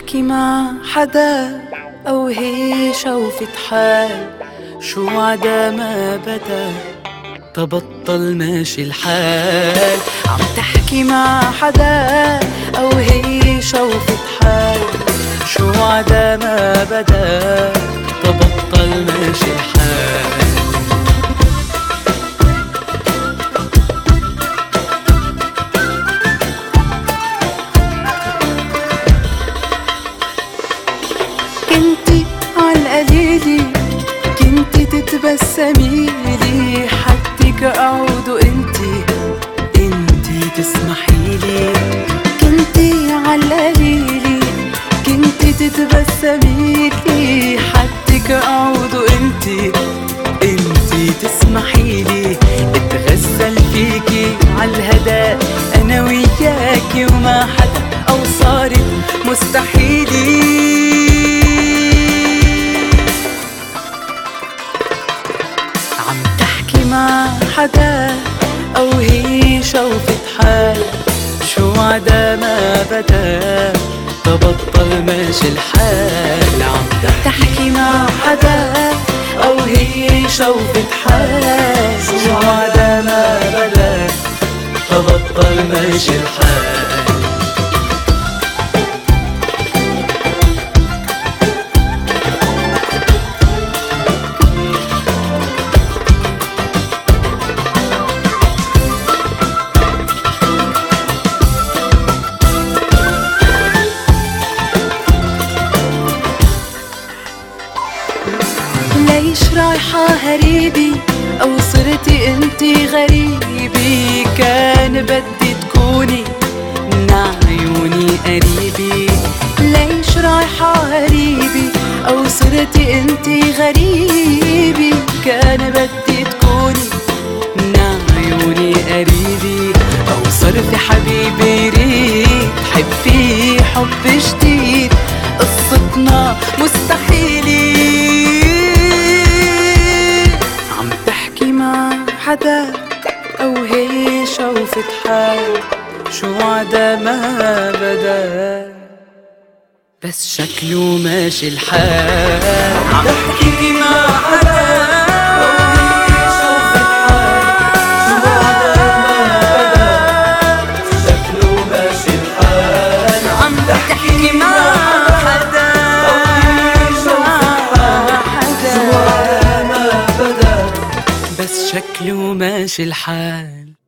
تحكي مع حدا أو هي شوفة حال، شو عدا ما بدا تبطل ماشي الحال. عم تحكي مع حدا أو هي شوفة حال، شو عدا ما بدا تبطل ماشي الحال. كنتي عالقليلي كنتي تتبسميلي، حدك أعود وانتي تسمحيلي. كنتي عالقليلي كنتي تتبسميلي، حدك أعود وانتي تسمحيلي. اتغزل فيكي عالهدى أنا وياكي وما حدا، أو صارت مستحيلي. عم تحكي مع حدا أو هي شوفة حال، شو عدا ما بدا تبطل ماشي الحال. عم تحكي مع حدا أو هي شوفة حال، شو عدا ما بدا تبطل ماشي الحال. ليش رايحة هريبي أو صرتي انتي غريبي؟ كان بدي تكوني من عيوني قريبي. ليش رايحة هريبي أو صرتي انتي غريبي؟ كان بدي تكوني من عيوني قريبي. أو صار في حبيبي ريت حبي حب جديد، قصتنا مستحيلة. حدا أو هي شوفة حال، شو عدا ما بدا بس شكله ماشي الحال. عم تحكي مع حدا أو هي شوفة حال، شو عدا ما بدا شكله ماشي الحال. عم تحكي مع حدا أو هي شوفة حال، شو عدا ما بدا بس شكله ماشي الحال.